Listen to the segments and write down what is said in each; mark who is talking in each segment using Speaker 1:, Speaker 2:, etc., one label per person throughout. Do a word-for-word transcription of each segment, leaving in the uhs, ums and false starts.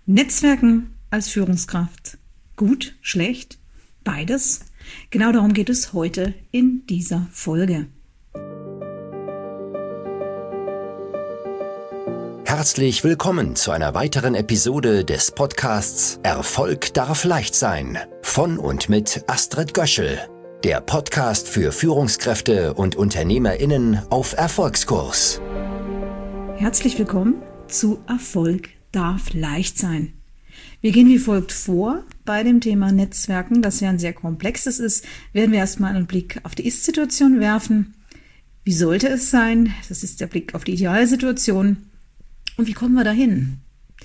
Speaker 1: Netzwerken als Führungskraft. Gut, schlecht, beides. Genau darum geht es heute in dieser Folge.
Speaker 2: Herzlich willkommen zu einer weiteren Episode des Podcasts Erfolg darf leicht sein von und mit Astrid Göschel, der Podcast für Führungskräfte und UnternehmerInnen auf Erfolgskurs.
Speaker 1: Herzlich willkommen zu Erfolg darf leicht sein. Wir gehen wie folgt vor. Bei dem Thema Netzwerken, das ja ein sehr komplexes ist, werden wir erstmal einen Blick auf die Ist-Situation werfen. Wie sollte es sein? Das ist der Blick auf die Idealsituation. Und wie kommen wir dahin?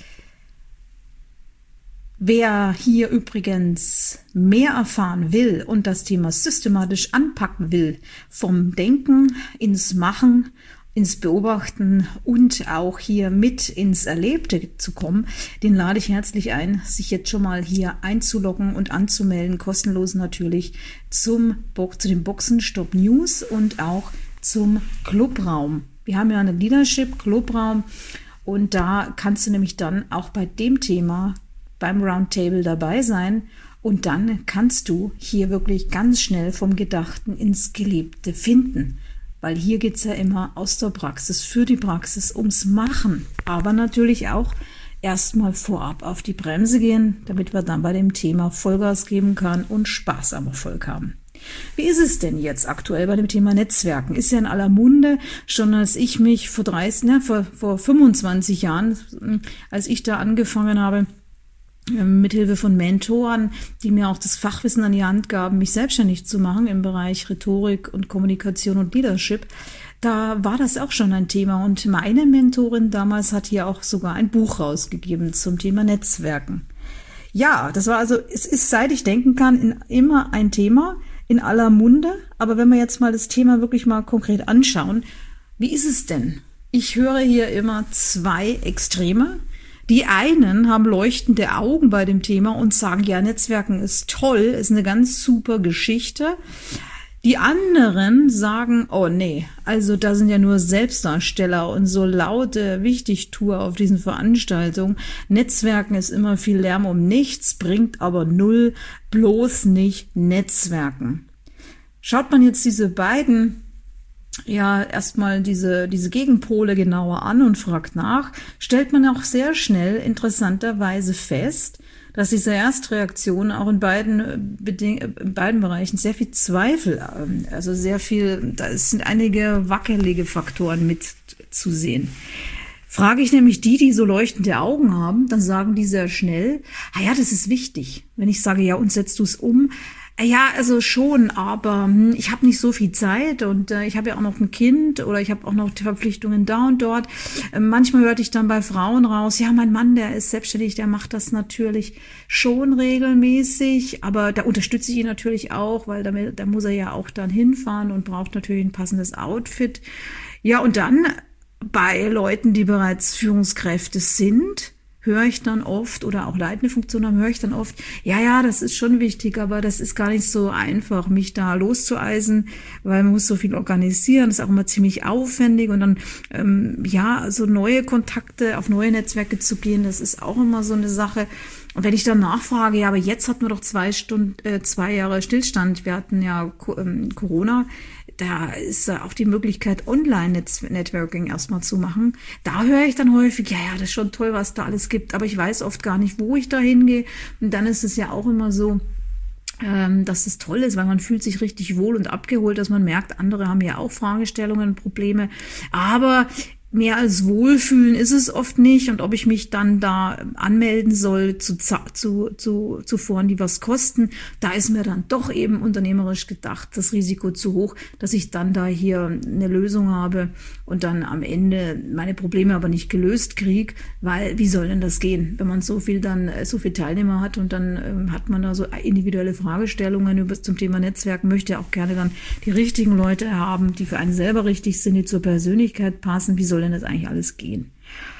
Speaker 1: Wer hier übrigens mehr erfahren will und das Thema systematisch anpacken will, vom Denken ins Machen, ins Beobachten und auch hier mit ins Erlebte zu kommen, den lade ich herzlich ein, sich jetzt schon mal hier einzuloggen und anzumelden, kostenlos natürlich, zum zu den Boxenstopp News und auch zum Clubraum. Wir haben ja einen Leadership Clubraum und da kannst du nämlich dann auch bei dem Thema beim Roundtable dabei sein und dann kannst du hier wirklich ganz schnell vom Gedachten ins Gelebte finden. Weil hier geht es ja immer aus der Praxis, für die Praxis, ums Machen. Aber natürlich auch erstmal vorab auf die Bremse gehen, damit wir dann bei dem Thema Vollgas geben können und Spaß am Erfolg haben. Wie ist es denn jetzt aktuell bei dem Thema Netzwerken? Ist ja in aller Munde, schon als ich mich vor dreißig, ne, vor, vor fünfundzwanzig Jahren, als ich da angefangen habe, mithilfe von Mentoren, die mir auch das Fachwissen an die Hand gaben, mich selbstständig zu machen im Bereich Rhetorik und Kommunikation und Leadership, da war das auch schon ein Thema. Und meine Mentorin damals hat hier auch sogar ein Buch rausgegeben zum Thema Netzwerken. Ja, das war also, es ist, seit ich denken kann, in, immer ein Thema, in aller Munde. Aber wenn wir jetzt mal das Thema wirklich mal konkret anschauen, wie ist es denn? Ich höre hier immer zwei Extreme. Die einen haben leuchtende Augen bei dem Thema und sagen, ja, Netzwerken ist toll, ist eine ganz super Geschichte. Die anderen sagen, oh nee, also da sind ja nur Selbstdarsteller und so laute Wichtigtour auf diesen Veranstaltungen. Netzwerken ist immer viel Lärm um nichts, bringt aber null, bloß nicht Netzwerken. Schaut man jetzt diese beiden ja erstmal diese diese Gegenpole genauer an und fragt nach, stellt man auch sehr schnell interessanterweise fest, dass diese Erstreaktion auch in beiden Beding- in beiden Bereichen sehr viel Zweifel, also sehr viel, da sind einige wackelige Faktoren mit zu sehen. Frage ich nämlich die, die so leuchtende Augen haben, dann sagen die sehr schnell, ah ja, das ist wichtig. Wenn ich sage, ja, und setzt du es um? Ja, also schon, aber hm, ich habe nicht so viel Zeit und äh, ich habe ja auch noch ein Kind oder ich habe auch noch die Verpflichtungen da und dort. Äh, manchmal hörte ich dann bei Frauen raus, ja, mein Mann, der ist selbstständig, der macht das natürlich schon regelmäßig, aber da unterstütze ich ihn natürlich auch, weil damit, da muss er ja auch dann hinfahren und braucht natürlich ein passendes Outfit. Ja, und dann bei Leuten, die bereits Führungskräfte sind, höre ich dann oft, oder auch leitende Funktion haben, höre ich dann oft, ja, ja, das ist schon wichtig, aber das ist gar nicht so einfach, mich da loszueisen, weil man muss so viel organisieren, das ist auch immer ziemlich aufwendig und dann, ähm, ja, so neue Kontakte, auf neue Netzwerke zu gehen, das ist auch immer so eine Sache. Und wenn ich dann nachfrage, ja, aber jetzt hatten wir doch zwei Stunden, äh, zwei Jahre Stillstand, wir hatten ja ähm, Corona, da ist auch die Möglichkeit, Online-Networking erstmal zu machen. Da höre ich dann häufig, ja, ja, das ist schon toll, was da alles gibt, aber ich weiß oft gar nicht, wo ich da hingehe. Und dann ist es ja auch immer so, ähm, dass es toll ist, weil man fühlt sich richtig wohl und abgeholt, dass man merkt, andere haben ja auch Fragestellungen, Probleme. Aber mehr als Wohlfühlen ist es oft nicht und ob ich mich dann da anmelden soll zu, zu, zu, zu Foren, die was kosten, da ist mir dann doch eben unternehmerisch gedacht, das Risiko zu hoch, dass ich dann da hier eine Lösung habe und dann am Ende meine Probleme aber nicht gelöst kriege, weil wie soll denn das gehen, wenn man so viel dann, so viel Teilnehmer hat und dann ähm, hat man da so individuelle Fragestellungen über, zum Thema Netzwerken, möchte auch gerne dann die richtigen Leute haben, die für einen selber richtig sind, die zur Persönlichkeit passen, wie soll denn das eigentlich alles gehen?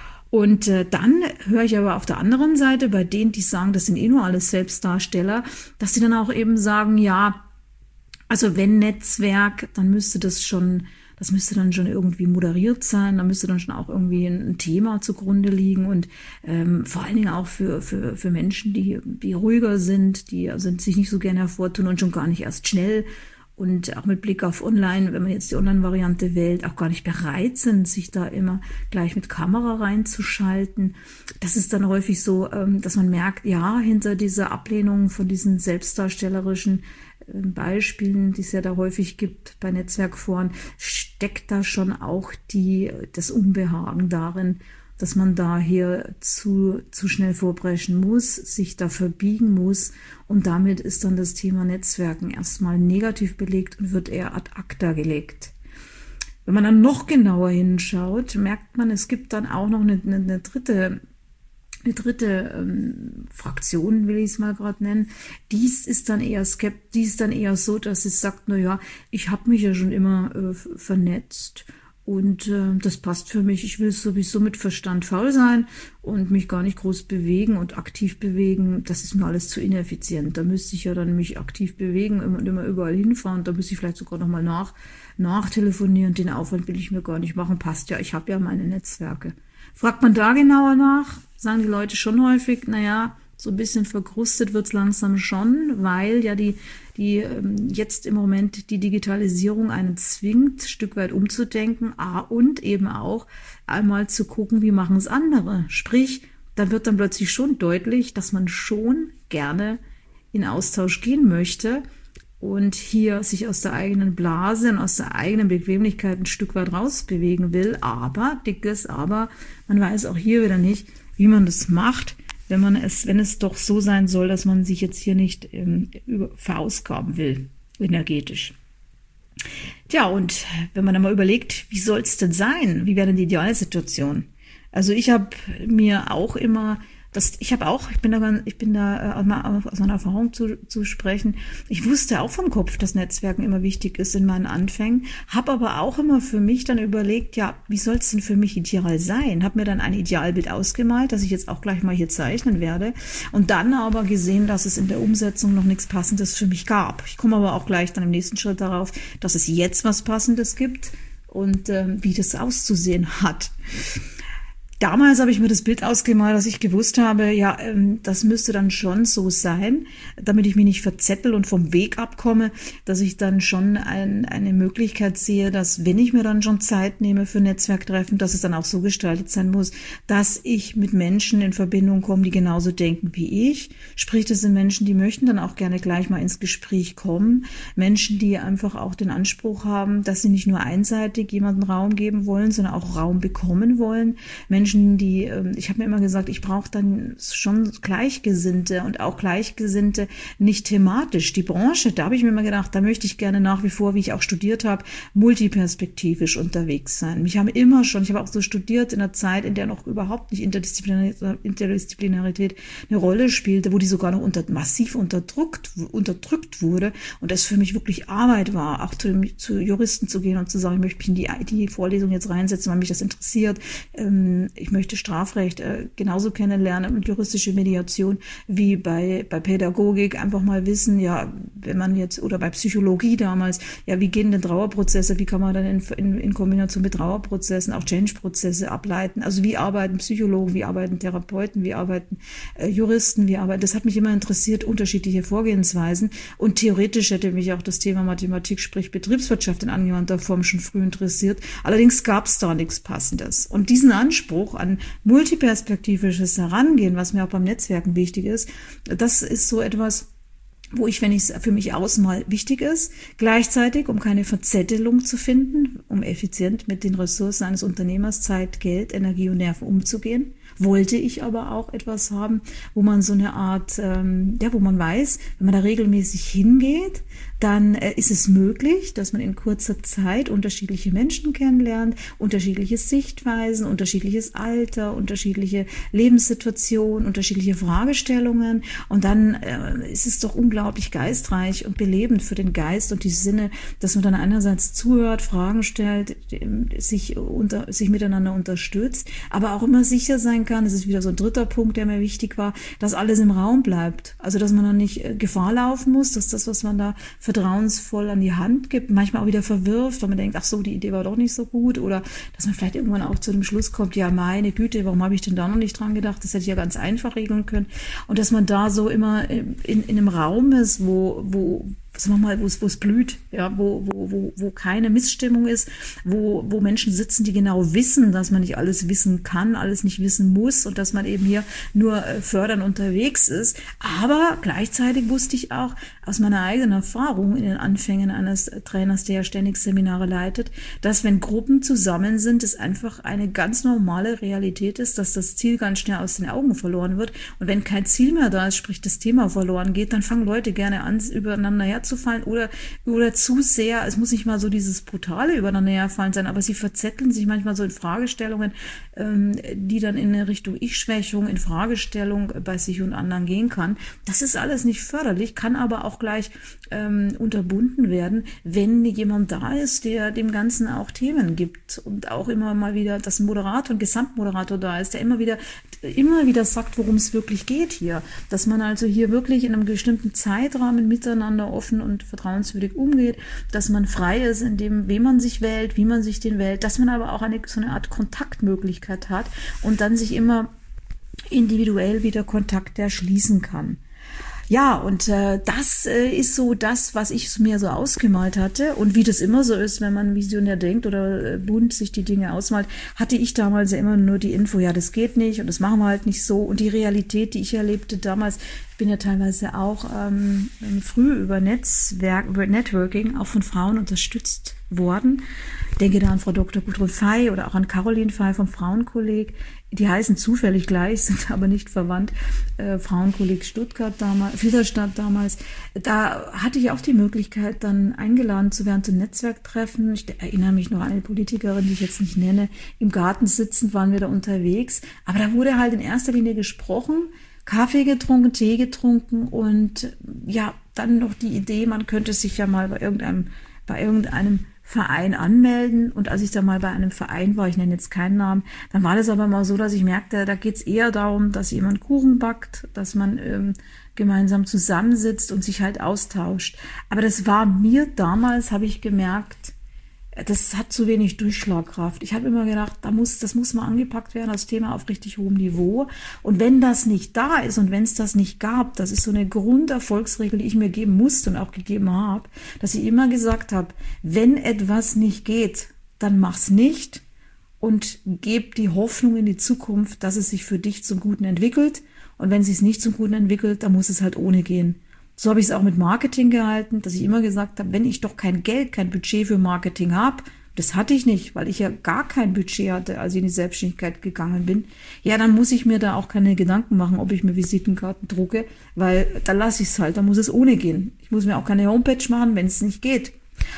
Speaker 1: Und äh, dann höre ich aber auf der anderen Seite bei denen, die sagen, das sind eh nur alles Selbstdarsteller, dass sie dann auch eben sagen, ja, also wenn Netzwerk, dann müsste das schon das müsste dann schon irgendwie moderiert sein, da müsste dann schon auch irgendwie ein Thema zugrunde liegen und ähm, vor allen Dingen auch für, für, für Menschen, die, die ruhiger sind, die also sich nicht so gerne hervortun und schon gar nicht erst schnell und auch mit Blick auf Online, wenn man jetzt die Online-Variante wählt, auch gar nicht bereit sind, sich da immer gleich mit Kamera reinzuschalten. Das ist dann häufig so, dass man merkt, ja, hinter dieser Ablehnung von diesen selbstdarstellerischen Beispielen, die es ja da häufig gibt bei Netzwerkforen, steckt da schon auch die, das Unbehagen darin, dass man da hier zu, zu schnell vorbrechen muss, sich da verbiegen muss und damit ist dann das Thema Netzwerken erstmal negativ belegt und wird eher ad acta gelegt. Wenn man dann noch genauer hinschaut, merkt man, es gibt dann auch noch eine, eine, eine dritte, eine dritte ähm, Fraktion, will ich es mal gerade nennen. Dies ist dann eher skeptisch, dies ist dann eher so, dass es sagt, na ja, ich habe mich ja schon immer äh, vernetzt. Und äh, das passt für mich. Ich will sowieso mit Verstand faul sein und mich gar nicht groß bewegen und aktiv bewegen. Das ist mir alles zu ineffizient. Da müsste ich ja dann mich aktiv bewegen und immer überall hinfahren. Da müsste ich vielleicht sogar nochmal nach, nachtelefonieren. Den Aufwand will ich mir gar nicht machen. Passt ja, ich habe ja meine Netzwerke. Fragt man da genauer nach, sagen die Leute schon häufig, naja, so ein bisschen verkrustet wird's langsam schon, weil ja die, die jetzt im Moment die Digitalisierung einen zwingt, ein Stück weit umzudenken, ah, und eben auch einmal zu gucken, wie machen es andere. Sprich, da wird dann plötzlich schon deutlich, dass man schon gerne in Austausch gehen möchte und hier sich aus der eigenen Blase und aus der eigenen Bequemlichkeit ein Stück weit rausbewegen will. Aber, dickes Aber, man weiß auch hier wieder nicht, wie man das macht, wenn man es, wenn es doch so sein soll, dass man sich jetzt hier nicht ähm, über, verausgaben will, energetisch. Tja, und wenn man dann mal überlegt, wie soll es denn sein? Wie wäre denn die Idealsituation? Also ich habe mir auch immer, das, ich habe auch, ich bin da, ganz, ich bin da äh, aus meiner Erfahrung zu, zu sprechen. Ich wusste auch vom Kopf, dass Netzwerken immer wichtig ist in meinen Anfängen, habe aber auch immer für mich dann überlegt, ja, wie soll es denn für mich ideal sein? Habe mir dann ein Idealbild ausgemalt, das ich jetzt auch gleich mal hier zeichnen werde und dann aber gesehen, dass es in der Umsetzung noch nichts Passendes für mich gab. Ich komme aber auch gleich dann im nächsten Schritt darauf, dass es jetzt was Passendes gibt und äh, wie das auszusehen hat. Damals habe ich mir das Bild ausgemalt, dass ich gewusst habe, ja, ähm, das müsste dann schon so sein, damit ich mich nicht verzettel und vom Weg abkomme, dass ich dann schon ein, eine Möglichkeit sehe, dass wenn ich mir dann schon Zeit nehme für Netzwerktreffen, dass es dann auch so gestaltet sein muss, dass ich mit Menschen in Verbindung komme, die genauso denken wie ich. Sprich, das sind Menschen, die möchten dann auch gerne gleich mal ins Gespräch kommen. Menschen, die einfach auch den Anspruch haben, dass sie nicht nur einseitig jemanden Raum geben wollen, sondern auch Raum bekommen wollen. Menschen, die, ich habe mir immer gesagt, ich brauche dann schon Gleichgesinnte und auch Gleichgesinnte nicht thematisch. Die Branche, da habe ich mir immer gedacht, da möchte ich gerne nach wie vor, wie ich auch studiert habe, multiperspektivisch unterwegs sein. Mich haben immer schon, ich habe auch so studiert in einer Zeit, in der noch überhaupt nicht Interdisziplinarität, Interdisziplinarität eine Rolle spielte, wo die sogar noch unter, massiv unterdrückt, unterdrückt wurde und das für mich wirklich Arbeit war, auch zu, zu Juristen zu gehen und zu sagen, ich möchte mich in die, die Vorlesung jetzt reinsetzen, weil mich das interessiert. Ich möchte Strafrecht äh, genauso kennenlernen und juristische Mediation wie bei bei Pädagogik einfach mal wissen, ja, wenn man jetzt, oder bei Psychologie damals, ja, wie gehen denn Trauerprozesse, wie kann man dann in, in, in Kombination mit Trauerprozessen auch Change-Prozesse ableiten, also wie arbeiten Psychologen, wie arbeiten Therapeuten, wie arbeiten äh, Juristen, wie arbeiten, das hat mich immer interessiert, unterschiedliche Vorgehensweisen und theoretisch hätte mich auch das Thema Mathematik, sprich Betriebswirtschaft in angewandter Form schon früh interessiert, allerdings gab es da nichts Passendes und diesen Anspruch an multiperspektivisches Herangehen, was mir auch beim Netzwerken wichtig ist, das ist so etwas, wo ich, wenn ich es für mich ausmal, wichtig ist, gleichzeitig, um keine Verzettelung zu finden, um effizient mit den Ressourcen eines Unternehmers, Zeit, Geld, Energie und Nerven umzugehen, wollte ich aber auch etwas haben, wo man so eine Art, ähm, ja, wo man weiß, wenn man da regelmäßig hingeht, dann äh, ist es möglich, dass man in kurzer Zeit unterschiedliche Menschen kennenlernt, unterschiedliche Sichtweisen, unterschiedliches Alter, unterschiedliche Lebenssituationen, unterschiedliche Fragestellungen und dann äh, ist es doch unglaublich geistreich und belebend für den Geist und die Sinne, dass man dann einerseits zuhört, Fragen stellt, sich, unter, sich miteinander unterstützt, aber auch immer sicher sein sein kann. Das ist wieder so ein dritter Punkt, der mir wichtig war, dass alles im Raum bleibt. Also, dass man dann nicht äh, Gefahr laufen muss, dass das, was man da vertrauensvoll an die Hand gibt, manchmal auch wieder verwirft, weil man denkt, ach so, die Idee war doch nicht so gut, oder dass man vielleicht irgendwann auch zu dem Schluss kommt, ja, meine Güte, warum habe ich denn da noch nicht dran gedacht? Das hätte ich ja ganz einfach regeln können. Und dass man da so immer in, in einem Raum ist, wo, wo, sagen wir mal, wo es, wo es blüht, ja, wo, wo, wo, wo keine Missstimmung ist, wo, wo Menschen sitzen, die genau wissen, dass man nicht alles wissen kann, alles nicht wissen muss und dass man eben hier nur fördern unterwegs ist. Aber gleichzeitig wusste ich auch aus meiner eigenen Erfahrung in den Anfängen eines Trainers, der ja ständig Seminare leitet, dass wenn Gruppen zusammen sind, es einfach eine ganz normale Realität ist, dass das Ziel ganz schnell aus den Augen verloren wird. Und wenn kein Ziel mehr da ist, sprich das Thema verloren geht, dann fangen Leute gerne an, übereinander herzufallen oder, oder zu sehr, es muss nicht mal so dieses brutale übereinander herfallen sein, aber sie verzetteln sich manchmal so in Fragestellungen, ähm, die dann in eine Richtung Ich-Schwächung, in Fragestellung bei sich und anderen gehen kann. Das ist alles nicht förderlich, kann aber auch gleich ähm, unterbunden werden, wenn jemand da ist, der dem Ganzen auch Themen gibt und auch immer mal wieder, dass ein Moderator, ein Gesamtmoderator da ist, der immer wieder, immer wieder sagt, worum es wirklich geht hier. Dass man also hier wirklich in einem bestimmten Zeitrahmen miteinander offen und vertrauenswürdig umgeht, dass man frei ist in dem, wem man sich wählt, wie man sich den wählt, dass man aber auch eine, so eine Art Kontaktmöglichkeit hat und dann sich immer individuell wieder Kontakte erschließen kann. Ja, und äh, das äh, ist so das, was ich mir so ausgemalt hatte. Und wie das immer so ist, wenn man visionär denkt oder äh, bunt sich die Dinge ausmalt, hatte ich damals ja immer nur die Info, ja, das geht nicht und das machen wir halt nicht so. Und die Realität, die ich erlebte damals, ich bin ja teilweise auch ähm, früh über Netzwerk, über Networking auch von Frauen unterstützt worden. Ich denke da an Frau Doktor Gudrun Fey oder auch an Caroline Fey vom Frauenkolleg. Die heißen zufällig gleich, sind aber nicht verwandt. Äh, Frauenkolleg Stuttgart damals, Filderstadt damals. Da hatte ich auch die Möglichkeit, dann eingeladen zu werden zum Netzwerktreffen. Ich erinnere mich noch an eine Politikerin, die ich jetzt nicht nenne. Im Garten sitzend waren wir da unterwegs. Aber da wurde halt in erster Linie gesprochen, Kaffee getrunken, Tee getrunken und ja, dann noch die Idee, man könnte sich ja mal bei irgendeinem, bei irgendeinem Verein anmelden. Und als ich da mal bei einem Verein war, ich nenne jetzt keinen Namen, dann war das aber mal so, dass ich merkte, da geht es eher darum, dass jemand Kuchen backt, dass man ähm, gemeinsam zusammensitzt und sich halt austauscht. Aber das war mir damals, habe ich gemerkt, das hat zu wenig Durchschlagkraft. Ich habe immer gedacht, da muss, das muss mal angepackt werden, das Thema auf richtig hohem Niveau. Und wenn das nicht da ist und wenn es das nicht gab, das ist so eine Grunderfolgsregel, die ich mir geben musste und auch gegeben habe, dass ich immer gesagt habe, wenn etwas nicht geht, dann mach's nicht und gib die Hoffnung in die Zukunft, dass es sich für dich zum Guten entwickelt. Und wenn es sich nicht zum Guten entwickelt, dann muss es halt ohne gehen. So habe ich es auch mit Marketing gehalten, dass ich immer gesagt habe, wenn ich doch kein Geld, kein Budget für Marketing habe, das hatte ich nicht, weil ich ja gar kein Budget hatte, als ich in die Selbstständigkeit gegangen bin, ja, dann muss ich mir da auch keine Gedanken machen, ob ich mir Visitenkarten drucke, weil da lasse ich es halt, da muss es ohne gehen. Ich muss mir auch keine Homepage machen, wenn es nicht geht.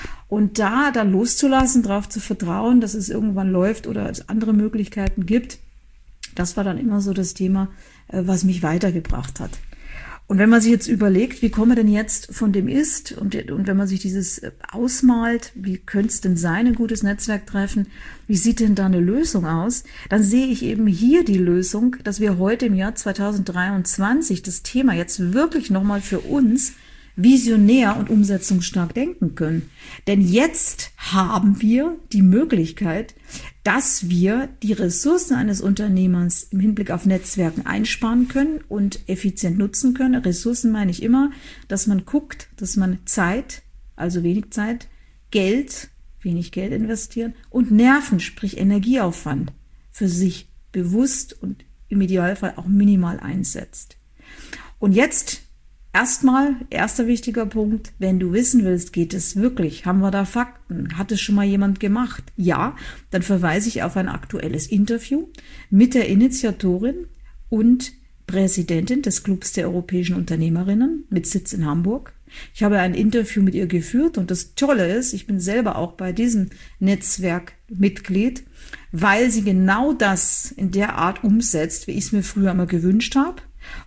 Speaker 1: Und da dann loszulassen, darauf zu vertrauen, dass es irgendwann läuft oder es andere Möglichkeiten gibt, das war dann immer so das Thema, was mich weitergebracht hat. Und wenn man sich jetzt überlegt, wie kommen wir denn jetzt von dem Ist und, und wenn man sich dieses ausmalt, wie könnte es denn sein, ein gutes Netzwerktreffen, wie sieht denn da eine Lösung aus, dann sehe ich eben hier die Lösung, dass wir heute im Jahr zweitausenddreiundzwanzig das Thema jetzt wirklich nochmal für uns visionär und umsetzungsstark denken können. Denn jetzt haben wir die Möglichkeit, dass wir die Ressourcen eines Unternehmers im Hinblick auf Netzwerken einsparen können und effizient nutzen können. Ressourcen meine ich immer, dass man guckt, dass man Zeit, also wenig Zeit, Geld, wenig Geld investieren und Nerven, sprich Energieaufwand für sich bewusst und im Idealfall auch minimal einsetzt. Und jetzt erstmal, erster wichtiger Punkt, wenn du wissen willst, geht es wirklich? Haben wir da Fakten? Hat es schon mal jemand gemacht? Ja, dann verweise ich auf ein aktuelles Interview mit der Initiatorin und Präsidentin des Clubs der europäischen Unternehmerinnen mit Sitz in Hamburg. Ich habe ein Interview mit ihr geführt und das Tolle ist, ich bin selber auch bei diesem Netzwerk Mitglied, weil sie genau das in der Art umsetzt, wie ich es mir früher immer gewünscht habe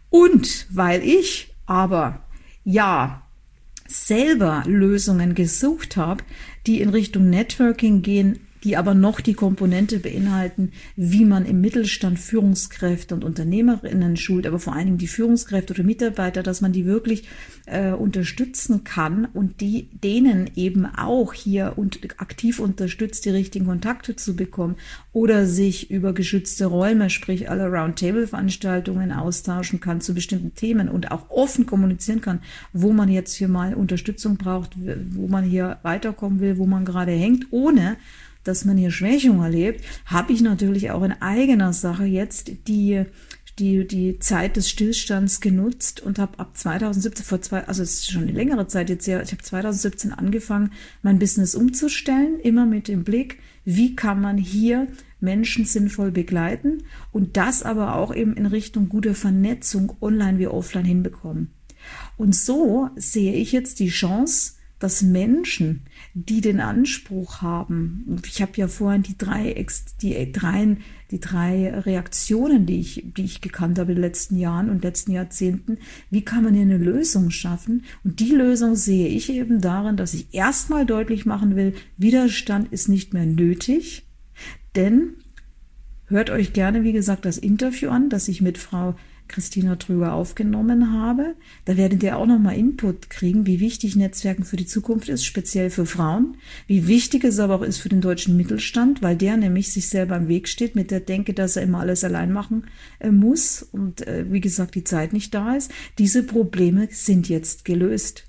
Speaker 1: und weil ich aber ja selber Lösungen gesucht habe, die in Richtung Networking gehen, die aber noch die Komponente beinhalten, wie man im Mittelstand Führungskräfte und Unternehmerinnen schult, aber vor allen Dingen die Führungskräfte oder Mitarbeiter, dass man die wirklich äh, unterstützen kann und die denen eben auch hier und aktiv unterstützt, die richtigen Kontakte zu bekommen oder sich über geschützte Räume, sprich alle Roundtable-Veranstaltungen austauschen kann zu bestimmten Themen und auch offen kommunizieren kann, wo man jetzt hier mal Unterstützung braucht, wo man hier weiterkommen will, wo man gerade hängt, ohne dass man hier Schwächung erlebt, habe ich natürlich auch in eigener Sache jetzt die die die Zeit des Stillstands genutzt und habe ab zweitausendsiebzehn, vor zwei, also es ist schon eine längere Zeit jetzt her, ich habe zweitausendsiebzehn angefangen, mein Business umzustellen, immer mit dem Blick, wie kann man hier Menschen sinnvoll begleiten und das aber auch eben in Richtung guter Vernetzung online wie offline hinbekommen. Und so sehe ich jetzt die Chance, dass Menschen, die den Anspruch haben, ich habe ja vorhin die drei, die drei, die drei Reaktionen, die ich, die ich gekannt habe in den letzten Jahren und letzten Jahrzehnten, wie kann man hier eine Lösung schaffen? Und die Lösung sehe ich eben darin, dass ich erstmal deutlich machen will, Widerstand ist nicht mehr nötig, denn hört euch gerne, wie gesagt, das Interview an, das ich mit Frau Christina Trüger aufgenommen habe. Da werdet ihr auch nochmal Input kriegen, wie wichtig Netzwerken für die Zukunft ist, speziell für Frauen, wie wichtig es aber auch ist für den deutschen Mittelstand, weil der nämlich sich selber im Weg steht mit der Denke, dass er immer alles allein machen äh, muss und äh, wie gesagt die Zeit nicht da ist. Diese Probleme sind jetzt gelöst.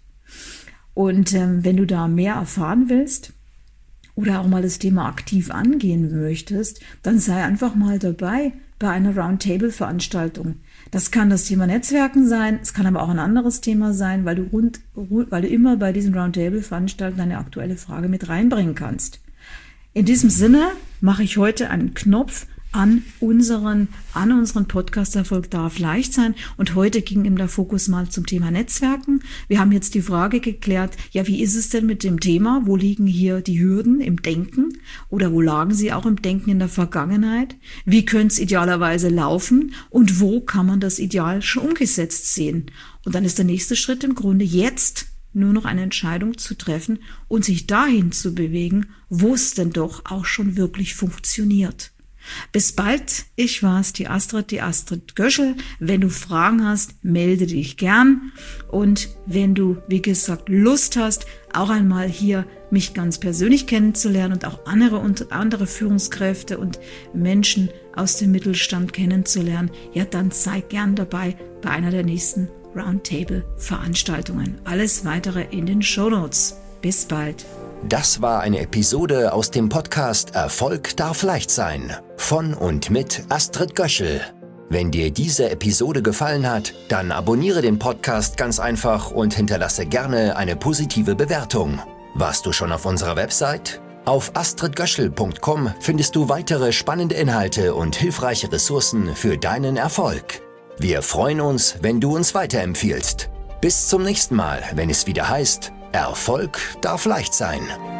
Speaker 1: Und ähm, wenn du da mehr erfahren willst, oder auch mal das Thema aktiv angehen möchtest, dann sei einfach mal dabei bei einer Roundtable-Veranstaltung. Das kann das Thema Netzwerken sein, es kann aber auch ein anderes Thema sein, weil du, rund, weil du immer bei diesen Roundtable-Veranstaltungen eine aktuelle Frage mit reinbringen kannst. In diesem Sinne mache ich heute einen Knopf an unseren, an unseren Podcast Erfolg darf leicht sein. Und heute ging eben der Fokus mal zum Thema Netzwerken. Wir haben jetzt die Frage geklärt, ja, wie ist es denn mit dem Thema? Wo liegen hier die Hürden im Denken? Oder wo lagen sie auch im Denken in der Vergangenheit? Wie könnte es idealerweise laufen? Und wo kann man das Ideal schon umgesetzt sehen? Und dann ist der nächste Schritt im Grunde jetzt nur noch eine Entscheidung zu treffen und sich dahin zu bewegen, wo es denn doch auch schon wirklich funktioniert. Bis bald, ich war's, die Astrid, die Astrid Göschel. Wenn du Fragen hast, melde dich gern. Und wenn du, wie gesagt, Lust hast, auch einmal hier mich ganz persönlich kennenzulernen und auch andere und andere Führungskräfte und Menschen aus dem Mittelstand kennenzulernen, ja, dann sei gern dabei bei einer der nächsten Roundtable-Veranstaltungen. Alles weitere in den Shownotes. Bis bald.
Speaker 2: Das war eine Episode aus dem Podcast Erfolg darf leicht sein von und mit Astrid Göschel. Wenn dir diese Episode gefallen hat, dann abonniere den Podcast ganz einfach und hinterlasse gerne eine positive Bewertung. Warst du schon auf unserer Website? Auf astrid göschel punkt com findest du weitere spannende Inhalte und hilfreiche Ressourcen für deinen Erfolg. Wir freuen uns, wenn du uns weiterempfiehlst. Bis zum nächsten Mal, wenn es wieder heißt, Erfolg darf leicht sein.